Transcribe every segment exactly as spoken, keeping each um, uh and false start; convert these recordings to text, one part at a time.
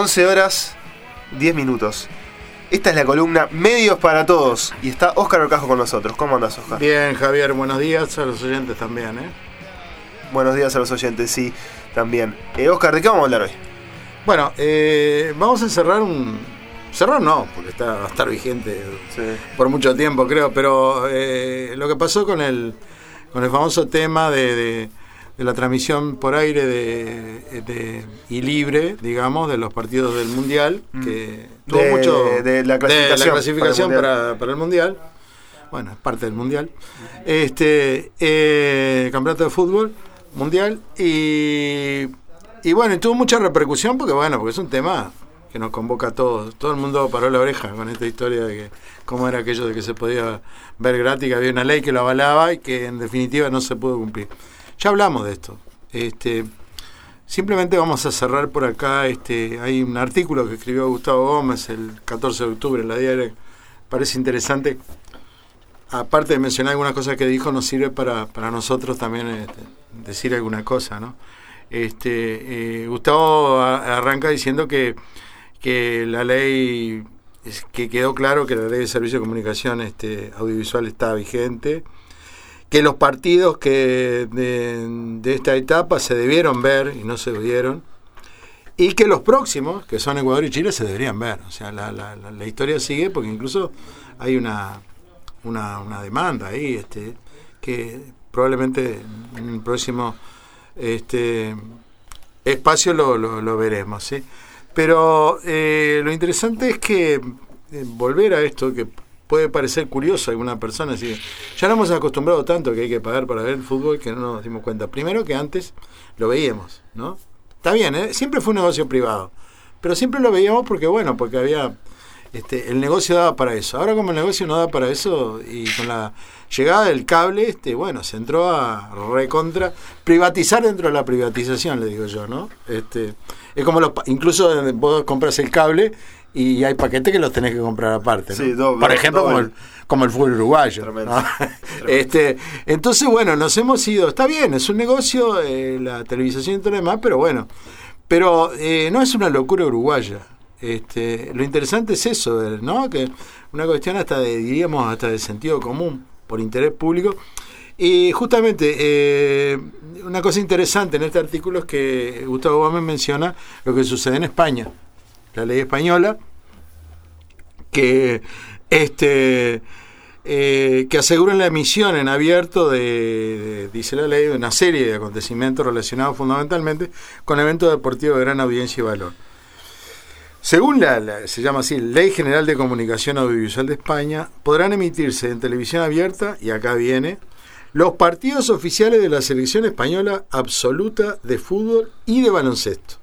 once horas, diez minutos. Esta es la columna Medios para Todos y está Óscar Orcajo con nosotros. ¿Cómo andás, Óscar? Bien, Javier, buenos días a los oyentes también, ¿eh? Buenos días a los oyentes, sí, también. Eh, Óscar, ¿de qué vamos a hablar hoy? Bueno, eh, vamos a cerrar un... Cerrar no, porque está, va a estar vigente sí. por mucho tiempo, creo, pero eh, lo que pasó con el, con el famoso tema de... de de la transmisión por aire de, de, y libre, digamos, de los partidos del Mundial, que tuvo de, mucho de la clasificación, de la clasificación para, el para, para el Mundial. Bueno, es parte del Mundial. Este eh, campeonato de fútbol mundial y, y bueno, y tuvo mucha repercusión porque bueno, porque es un tema que nos convoca a todos. Todo el mundo paró la oreja con esta historia de que cómo era aquello de que se podía ver gratis, que había una ley que lo avalaba y que en definitiva no se pudo cumplir. Ya hablamos de esto. Este, simplemente vamos a cerrar por acá. Este, hay un artículo que escribió Gustavo Gómez el catorce de octubre en la Diaria. Parece interesante. Aparte de mencionar algunas cosas que dijo, nos sirve para, para nosotros también este, decir alguna cosa, ¿no? Este, eh, Gustavo a, arranca diciendo que, que la ley, es, que quedó claro que la ley de servicio de comunicación este, audiovisual está vigente, que los partidos que de, de esta etapa se debieron ver y no se vieron, y que los próximos, que son Ecuador y Chile, se deberían ver. O sea, la, la, la, la historia sigue porque incluso hay una, una, una demanda ahí, este, que probablemente en el próximo este, espacio lo, lo, lo veremos, ¿sí? Pero eh, lo interesante es que eh, volver a esto, que puede parecer curioso a alguna persona, así que ya nos hemos acostumbrado tanto que hay que pagar para ver el fútbol que no nos dimos cuenta. Primero que antes lo veíamos, ¿no? Está bien, ¿eh? Siempre fue un negocio privado, pero siempre lo veíamos porque, bueno, porque había, este, el negocio daba para eso. Ahora como el negocio no da para eso y con la llegada del cable, este, bueno, se entró a recontra privatizar dentro de la privatización, le digo yo, ¿no? Este, es como los, incluso vos compras el cable y hay paquetes que los tenés que comprar aparte, ¿no? Sí, doble, por ejemplo, doble. como el como el fútbol uruguayo, ¿no? este entonces bueno, nos hemos ido, está bien, es un negocio, eh, la televisación y todo lo demás, pero bueno, pero eh, no es una locura uruguaya. Este, lo interesante es eso, ¿no? Que una cuestión hasta de, diríamos, hasta de sentido común, por interés público. Y justamente eh, una cosa interesante en este artículo es que Gustavo Gómez menciona lo que sucede en España. La ley española que este eh, que asegura la emisión en abierto de, de, dice la ley, de una serie de acontecimientos relacionados fundamentalmente con eventos deportivos de gran audiencia y valor. Según la, la se llama así, Ley General de Comunicación Audiovisual de España, podrán emitirse en televisión abierta, y acá viene, los partidos oficiales de la selección española absoluta de fútbol y de baloncesto.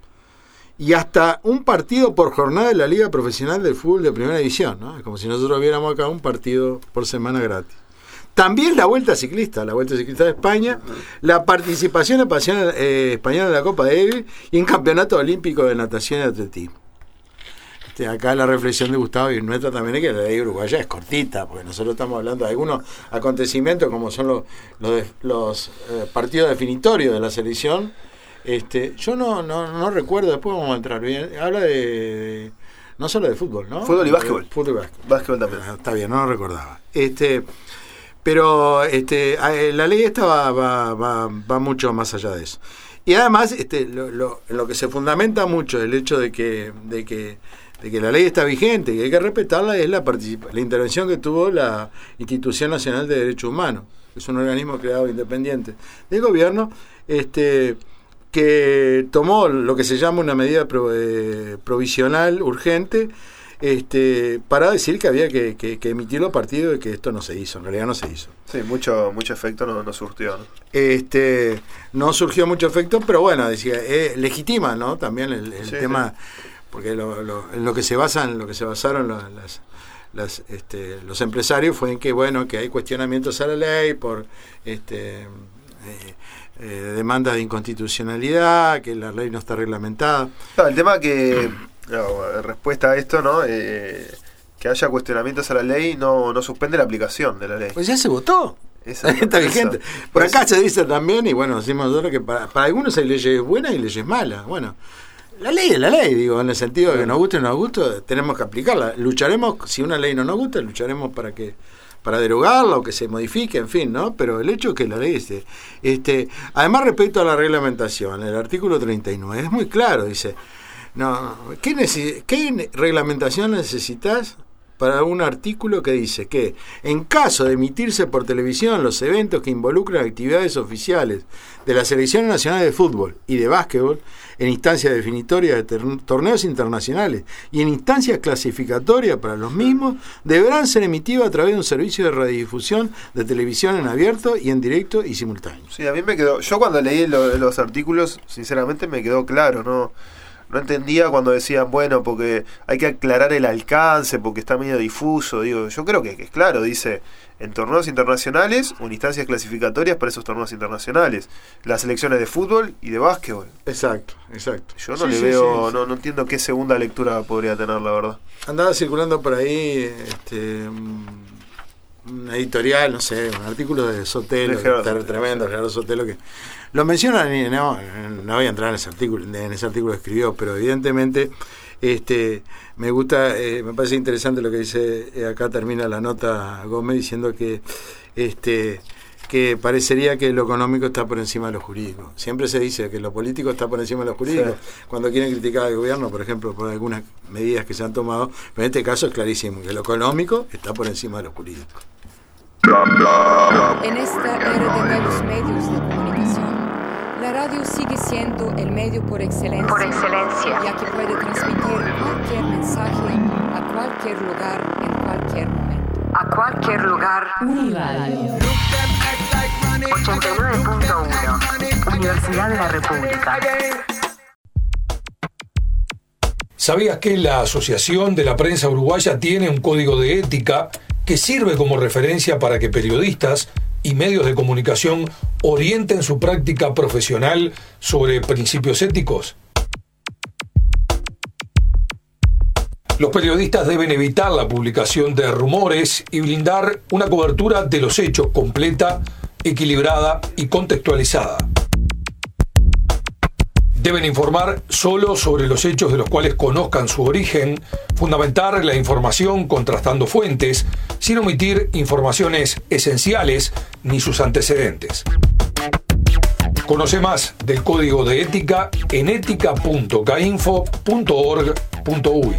Y hasta un partido por jornada de la Liga Profesional del Fútbol de Primera División, ¿no? Es como si nosotros viéramos acá un partido por semana gratis. También la Vuelta Ciclista, la Vuelta Ciclista de España, la participación española, eh, española en la Copa Davis y en Campeonato Olímpico de Natación y Atletismo. Este, acá la reflexión de Gustavo y nuestra también es que la ley uruguaya es cortita, porque nosotros estamos hablando de algunos acontecimientos como son los, los, los eh, partidos definitorios de la selección. Este, yo no, no, no recuerdo, después vamos a entrar bien. Habla de, de no solo de fútbol, ¿no? Fútbol y básquetbol. Fútbol y básquetbol. Básquetbol también. Está bien, no lo recordaba. Este, pero este, la ley esta va, va, va, va mucho más allá de eso. Y además, este, lo, lo, en lo que se fundamenta mucho el hecho de que, de que, de que la ley está vigente y que hay que respetarla es la participa- la intervención que tuvo la Institución Nacional de Derechos Humanos, que es un organismo creado independiente del gobierno, este que tomó lo que se llama una medida pro, eh, provisional urgente este, para decir que había que, que, que emitir los partidos y que esto no se hizo, en realidad no se hizo. Sí, mucho mucho efecto no, no surgió, ¿no? Este, no surgió mucho efecto, pero bueno, decía, eh, legitima, ¿no? También el, el sí, tema, sí. Porque lo, lo, en lo que se basan, lo que se basaron las, las, las este, los empresarios fue en que bueno, que hay cuestionamientos a la ley por este eh, Eh, demandas de inconstitucionalidad, que la ley no está reglamentada. No, el tema que, no, respuesta a esto, ¿no? Eh, que haya cuestionamientos a la ley no, no suspende la aplicación de la ley. Pues ya se votó. Esa, está vigente. eso. Por Pues, acá se dice también, y bueno, decimos nosotros que para, para algunos hay leyes buenas y leyes malas. Bueno, la ley es la ley, digo, en el sentido de que nos guste o no nos guste, tenemos que aplicarla. Lucharemos, si una ley no nos gusta, lucharemos para que para derogarla o que se modifique, en fin, ¿no? Pero el hecho es que la ley este, este además respecto a la reglamentación, el artículo treinta y nueve es muy claro, dice, no, ¿qué, neces- qué reglamentación necesitas para un artículo que dice que en caso de emitirse por televisión los eventos que involucran actividades oficiales de las selecciones nacionales de fútbol y de básquetbol en instancias definitorias de ter- torneos internacionales y en instancias clasificatorias para los mismos, deberán ser emitidos a través de un servicio de radiodifusión de televisión en abierto y en directo y simultáneo? Sí, a mí me quedó, yo cuando leí lo, los artículos, sinceramente me quedó claro, ¿no? No entendía cuando decían, bueno, porque hay que aclarar el alcance, porque está medio difuso. Digo, yo creo que, que es claro, dice, en torneos internacionales o en instancias clasificatorias para esos torneos internacionales. Las selecciones de fútbol y de básquetbol. Exacto, exacto. Yo no Sí, le sí, veo, sí, no, sí. no entiendo qué segunda lectura podría tener, la verdad. Andaba circulando por ahí este, un editorial, no sé, un artículo de Sotelo, De Gerardo que está tremendo, Gerardo Sotelo, que lo mencionan y no, no voy a entrar en ese artículo, en ese artículo que escribió, pero evidentemente este me gusta, eh, me parece interesante lo que dice, eh, acá termina la nota Gómez diciendo que este que parecería que lo económico está por encima de lo jurídico. Siempre se dice que lo político está por encima de lo jurídico. Sí. Cuando quieren criticar al gobierno, por ejemplo, por algunas medidas que se han tomado, pero en este caso es clarísimo que lo económico está por encima de lo jurídico. En esta era de nuevos medios de comunicación, la radio sigue siendo el medio por excelencia, por excelencia, ya que puede transmitir cualquier mensaje a cualquier lugar en cualquier momento. A cualquier lugar. Uniradio ochenta y nueve punto uno Universidad de la República. ¿Sabías que la Asociación de la Prensa Uruguaya tiene un código de ética que sirve como referencia para que periodistas y medios de comunicación orienten su práctica profesional sobre principios éticos? Los periodistas deben evitar la publicación de rumores y brindar una cobertura de los hechos completa, equilibrada y contextualizada. Deben informar solo sobre los hechos de los cuales conozcan su origen, fundamentar la información contrastando fuentes, sin omitir informaciones esenciales ni sus antecedentes. Conoce más del Código de Ética en ética punto cainfo punto org punto uy.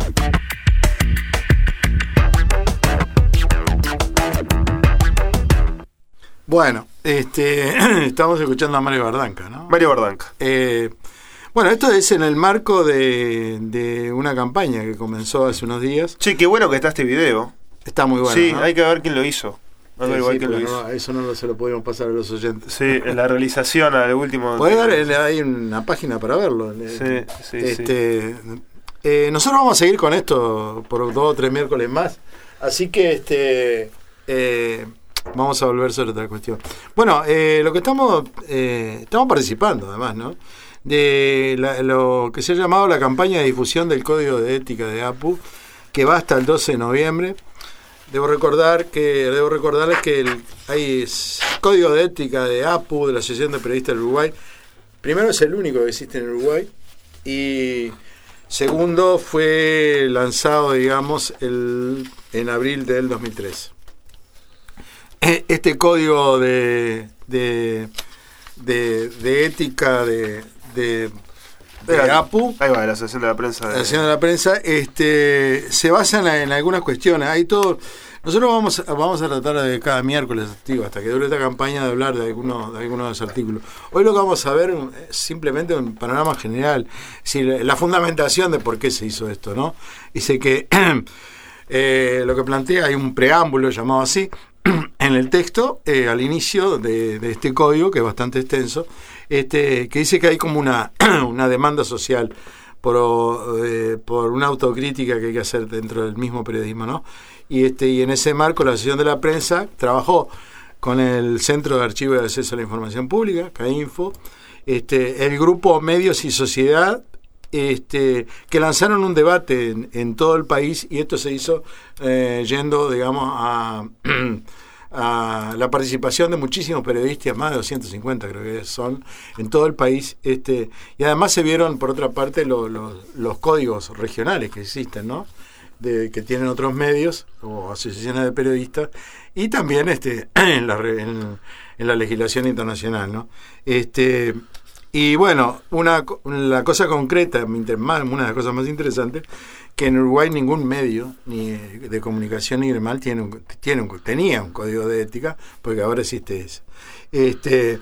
Bueno, este estamos escuchando a Mario Bardanca, ¿no? Mario Bardanca. Eh, bueno, esto es en el marco de, de una campaña que comenzó hace unos días. Sí, qué bueno que está este video. Está muy bueno, Sí, ¿no? hay que ver quién lo hizo. Hay que ver Sí, igual sí, quién lo pero hizo. no, eso no lo, se lo podemos pasar a los oyentes. Sí, en la realización al último. Puede ver, hay una página para verlo. Sí, sí, este, sí. Eh, nosotros vamos a seguir con esto por dos o tres miércoles más. Así que este eh, vamos a volver sobre otra cuestión. Bueno, eh, lo que estamos eh, estamos participando además, ¿no? De la, lo que se ha llamado la campaña de difusión del Código de Ética de A P U, que va hasta el doce de noviembre. Debo recordar que debo recordarles que el, hay Código de Ética de A P U, de la Asociación de Periodistas del Uruguay. Primero, es el único que existe en Uruguay, y segundo, fue lanzado, digamos, el, en abril del dos mil trece. Este código de de, de, de ética de, de, de A P U, ahí va, la Asociación de la Prensa. De... La Asociación de la Prensa, este, se basa en, en algunas cuestiones. Hay todo. Nosotros vamos a, vamos a tratar de cada miércoles, digo, hasta que dure esta campaña, de hablar de algunos de algunos de los artículos. Hoy lo que vamos a ver es simplemente un panorama general, es decir, la fundamentación de por qué se hizo esto, ¿no? Dice que eh, lo que plantea, hay un preámbulo llamado así en el texto, eh, al inicio de, de este código, que es bastante extenso, este, que dice que hay como una, una demanda social por, eh, por una autocrítica que hay que hacer dentro del mismo periodismo, ¿no? Y este y en ese marco la Asociación de la Prensa trabajó con el Centro de Archivo y Acceso a la Información Pública, CAINFO, este, el grupo Medios y Sociedad, este, que lanzaron un debate en, en todo el país, y esto se hizo eh, yendo, digamos, a, a la participación de muchísimos periodistas, más de doscientos cincuenta creo que son, en todo el país, este y además se vieron, por otra parte, lo, lo, los códigos regionales que existen, ¿no? De, que tienen otros medios o asociaciones de periodistas, y también este en la, en, en la legislación internacional, ¿no? Este y bueno, una la cosa concreta, una de las cosas más interesantes, que en Uruguay ningún medio ni de comunicación ni normal tiene un, tiene un, tenía un código de ética, porque ahora existe ese. Este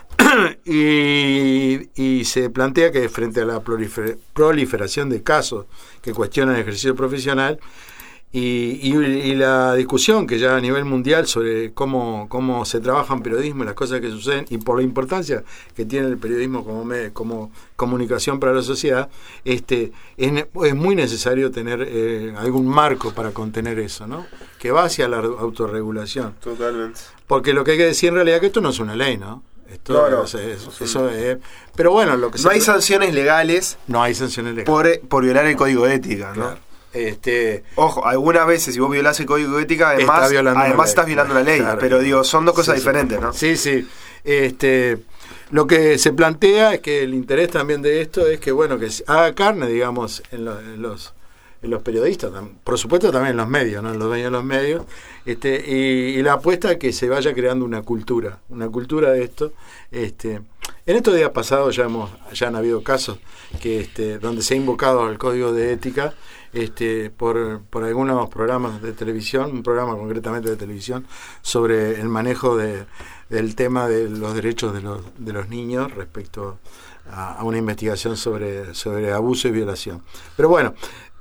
y, y se plantea que frente a la prolifer, proliferación de casos que cuestionan el ejercicio profesional y, y, y la discusión que ya a nivel mundial sobre cómo, cómo se trabaja en periodismo y las cosas que suceden, y por la importancia que tiene el periodismo como, me, como comunicación para la sociedad, este es, es muy necesario tener eh, algún marco para contener eso, ¿no? Que va hacia la autorregulación. Totalmente. Porque lo que hay que decir en realidad es que esto no es una ley, ¿no? Esto, no, no, eso, eso, eso es, pero bueno, lo que no hay sanciones legales. No hay sanciones legales por, por violar el código de ética, ¿no? Claro. Este, Ojo, algunas veces si vos violás el código de ética, además, además estás violando la ley, claro, pero digo, son dos cosas sí, diferentes, sí. ¿no? Sí, sí. Este, lo que se plantea es que el interés también de esto es que, bueno, que haga carne, digamos, en, lo, en los en los periodistas, por supuesto también en los medios, ¿no? En los dueños de los medios, este, y, y la apuesta a que se vaya creando una cultura, una cultura de esto. Este, en estos días pasados ya hemos, ya han habido casos que este, donde se ha invocado el código de ética este, por, por algunos programas de televisión, un programa concretamente de televisión, sobre el manejo de, del tema de los derechos de los, de los niños respecto a, a una investigación sobre, sobre abuso y violación. Pero bueno,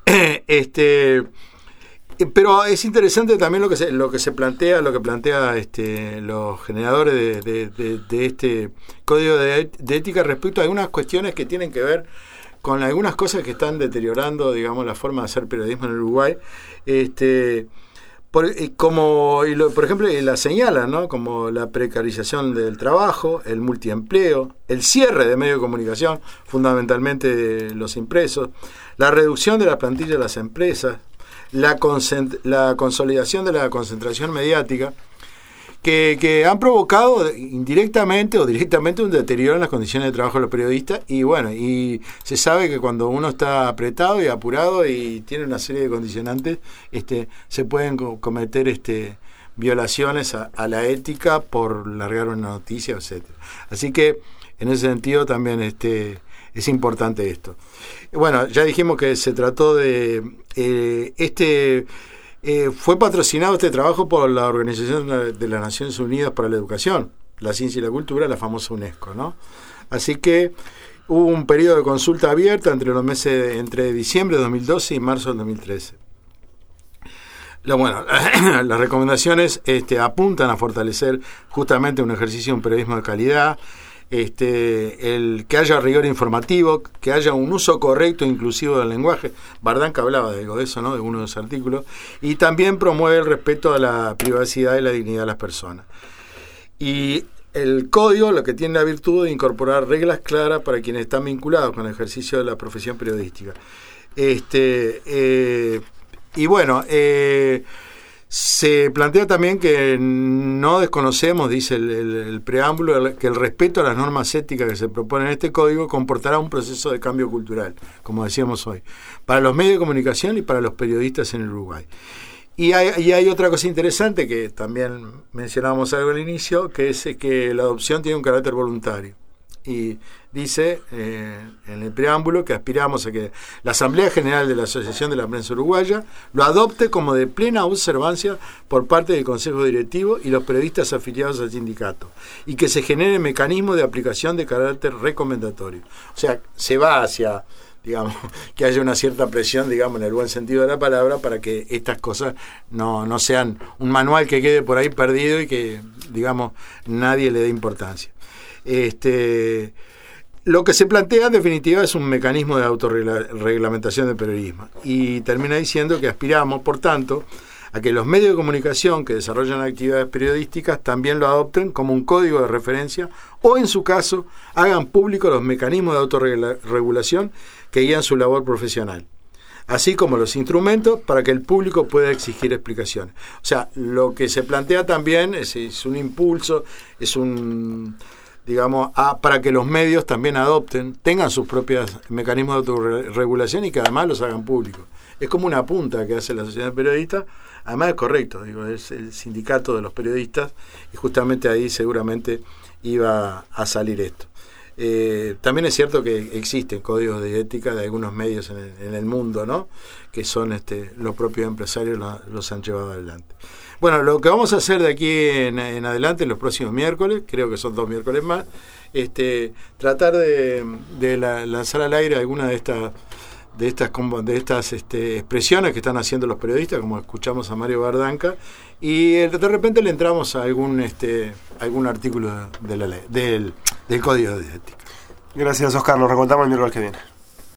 este pero es interesante también lo que se, lo que se plantea, lo que plantea este los generadores de, de, de, de este código de, de ética respecto a algunas cuestiones que tienen que ver con algunas cosas que están deteriorando, digamos, la forma de hacer periodismo en Uruguay, este por, como y lo, por ejemplo la señalan, ¿no? Como la precarización del trabajo, el multiempleo, el cierre de medios de comunicación, fundamentalmente los impresos, la reducción de la plantilla de las empresas, la, concent- la consolidación de la concentración mediática, que, que han provocado indirectamente o directamente un deterioro en las condiciones de trabajo de los periodistas. Y bueno, y se sabe que cuando uno está apretado y apurado y tiene una serie de condicionantes, este, se pueden co- cometer este, violaciones a, a la ética por largar una noticia, etcétera. Así que en ese sentido también este, es importante esto. Bueno, ya dijimos que se trató de eh, este eh, fue patrocinado este trabajo por la Organización de las Naciones Unidas para la Educación, la Ciencia y la Cultura, la famosa UNESCO, ¿no? Así que hubo un periodo de consulta abierta entre los meses entre diciembre de dos mil doce y marzo de dos mil trece. Lo, bueno, las recomendaciones este, apuntan a fortalecer justamente un ejercicio de un periodismo de calidad, este, el que haya rigor informativo, que haya un uso correcto e inclusivo del lenguaje. Bardanca hablaba de algo de eso, ¿no? De uno de los artículos. Y también promueve el respeto a la privacidad y la dignidad de las personas. Y el código lo que tiene la virtud de incorporar reglas claras para quienes están vinculados con el ejercicio de la profesión periodística. Este, eh, y bueno, eh, se plantea también que no desconocemos, dice el, el, el preámbulo, que el respeto a las normas éticas que se proponen en este código comportará un proceso de cambio cultural, como decíamos hoy, para los medios de comunicación y para los periodistas en Uruguay. Y hay, y hay otra cosa interesante que también mencionábamos algo al inicio, que es que la adopción tiene un carácter voluntario. Y dice eh, en el preámbulo que aspiramos a que la Asamblea General de la Asociación de la Prensa Uruguaya lo adopte como de plena observancia por parte del Consejo Directivo y los periodistas afiliados al sindicato, y que se genere mecanismos de aplicación de carácter recomendatorio. O sea, se va hacia, digamos, que haya una cierta presión, digamos, en el buen sentido de la palabra, para que estas cosas no, no sean un manual que quede por ahí perdido y que, digamos, nadie le dé importancia. Este, lo que se plantea en definitiva es un mecanismo de autorreglamentación del periodismo, y termina diciendo que aspiramos, por tanto, a que los medios de comunicación que desarrollan actividades periodísticas también lo adopten como un código de referencia, o en su caso hagan públicos los mecanismos de autorregulación que guían su labor profesional. así como los instrumentos para que el público pueda exigir explicaciones. O sea, lo que se plantea también es, es un impulso, es un, digamos, a, para que los medios también adopten, tengan sus propios mecanismos de autorregulación y que además los hagan públicos. Es como una punta que hace la Sociedad de Periodistas, además es correcto, digo, es el sindicato de los periodistas y justamente ahí seguramente iba a salir esto. Eh, también es cierto que existen códigos de ética de algunos medios en el, en el mundo, ¿no? Que son este, los propios empresarios la, los han llevado adelante. Bueno, lo que vamos a hacer de aquí en, en adelante, en los próximos miércoles, creo que son dos miércoles más, este, tratar de, de la, lanzar al aire alguna de estas de estas de estas este, expresiones que están haciendo los periodistas, como escuchamos a Mario Bardanca, y de repente le entramos a algún este algún artículo de la ley del, del Código de Ética. Gracias, Oscar, nos recontamos el miércoles que viene.